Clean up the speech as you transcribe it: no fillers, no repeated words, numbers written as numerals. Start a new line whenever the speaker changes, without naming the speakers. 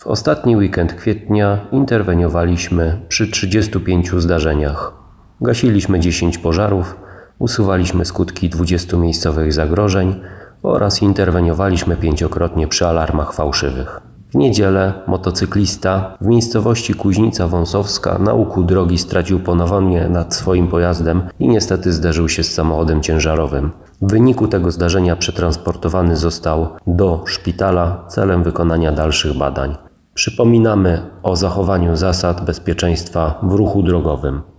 W ostatni weekend kwietnia interweniowaliśmy przy 35 zdarzeniach. Gasiliśmy 10 pożarów, usuwaliśmy skutki 20 miejscowych zagrożeń oraz interweniowaliśmy 5-krotnie przy alarmach fałszywych. W niedzielę motocyklista w miejscowości Kuźnica Wąsowska na łuku drogi stracił panowanie nad swoim pojazdem i niestety zderzył się z samochodem ciężarowym. W wyniku tego zdarzenia przetransportowany został do szpitala celem wykonania dalszych badań. Przypominamy o zachowaniu zasad bezpieczeństwa w ruchu drogowym.